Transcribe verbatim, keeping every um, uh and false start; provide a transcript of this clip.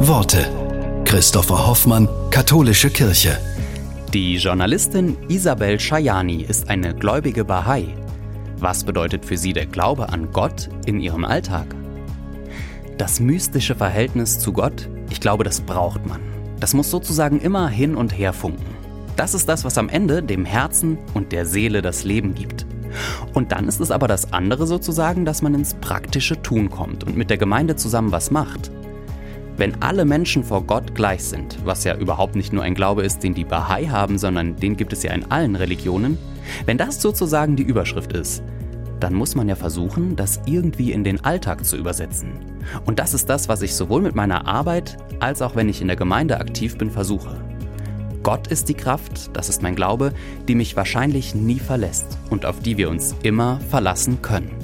Worte. Christopher Hoffmann, Katholische Kirche. Die Journalistin Isabel Shayani ist eine gläubige Bahai. Was bedeutet für sie der Glaube an Gott in ihrem Alltag? Das mystische Verhältnis zu Gott, ich glaube, das braucht man. Das muss sozusagen immer hin und her funken. Das ist das, was am Ende dem Herzen und der Seele das Leben gibt. Und dann ist es aber das andere sozusagen, dass man ins praktische Tun kommt und mit der Gemeinde zusammen was macht. Wenn alle Menschen vor Gott gleich sind, was ja überhaupt nicht nur ein Glaube ist, den die Bahai haben, sondern den gibt es ja in allen Religionen, wenn das sozusagen die Überschrift ist, dann muss man ja versuchen, das irgendwie in den Alltag zu übersetzen. Und das ist das, was ich sowohl mit meiner Arbeit, als auch wenn ich in der Gemeinde aktiv bin, versuche. Gott ist die Kraft, das ist mein Glaube, die mich wahrscheinlich nie verlässt und auf die wir uns immer verlassen können.